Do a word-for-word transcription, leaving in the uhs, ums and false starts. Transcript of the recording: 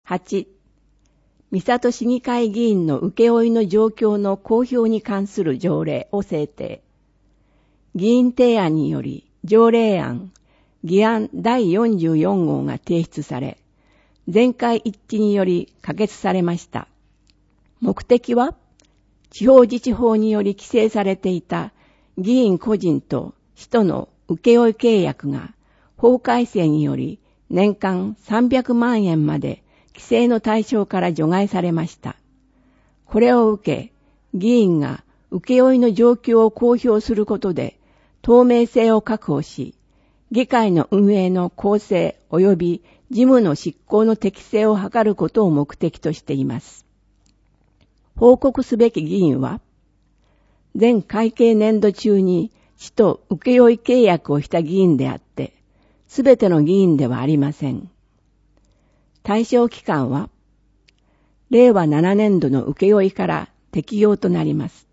はち、三郷市議会議員の請負の状況の公表に関する条例を制定。議員提案により条例案、議案だいよんじゅうよん号が提出され、全会一致により可決されました。目的は、地方自治法により規制されていた議員個人と使途の請負契約が法改正により年間さんびゃくまんえんまで規制の対象から除外されました。これを受け、議員が請負の状況を公表することで透明性を確保し、議会の運営の公正及び事務の執行の適正を図ることを目的としています。報告すべき議員は、前会計年度中に使途請負契約をした議員であって、すべての議員ではありません。対象期間は、れいわななねんどの請負から適用となります。